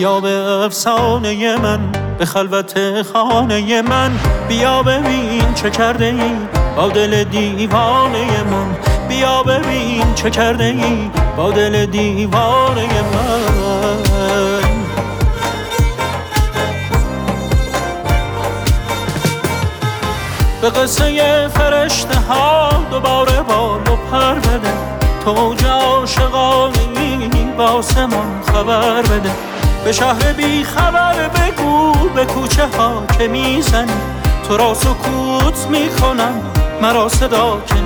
بیا به افسانه من، به خلوت خانه من. بیا ببین چه کرده ای با دل دیوانه من. بیا ببین چه کرده ای با دل دیوانه من. به قصه فرشته ها دوباره بال و پر بده. تو اوج عاشقانه‌ای با آسمان خبر بده. به شهر بی خبر بگو به کوچه ها که میزنی. تو را سکوت میکنم مرا صدا که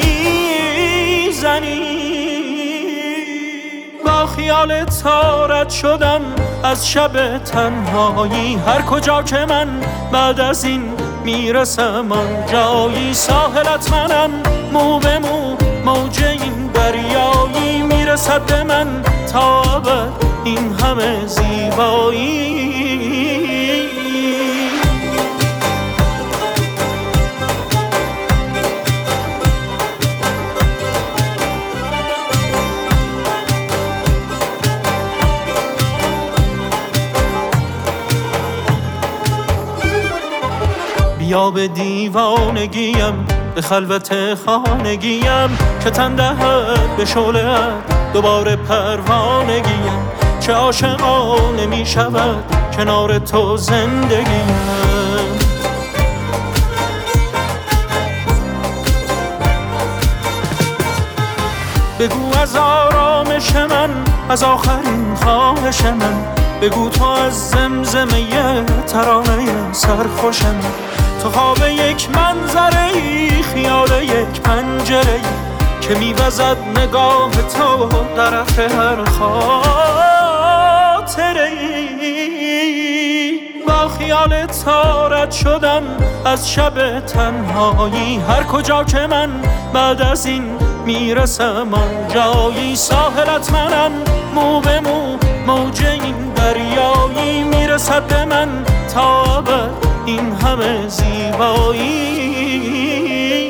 میزنی. با خیال تارت شدم از شب تنهایی. هر کجا که من بعد از این میرسم آنجایی. ساحلت منم مو به مو موج این دریایی. میرسد به من تا ابد این همه زیبایی. بیا به دیوانگیم، به خلوت خانگیم که تن دهد به شعله‌ات دوباره پروانگیم. چه عاشقانه می شود کنار تو زندگیم. بگو از آرامش من، از آخرین خواهش من. بگو تو از زمزمه ترانه سرخوش من. تو خواب یک منظره ای، خیال یک پنجره ای که میوزد نگاه تو طرف هر خاطره ای. با خیال تارت شدم از شب تنهایی. هر کجا که من بعد از این میرسم آنجایی. ساحلت منم مو به مو موج این دریایی. میرسد به من تا ابد این همه زیبایی.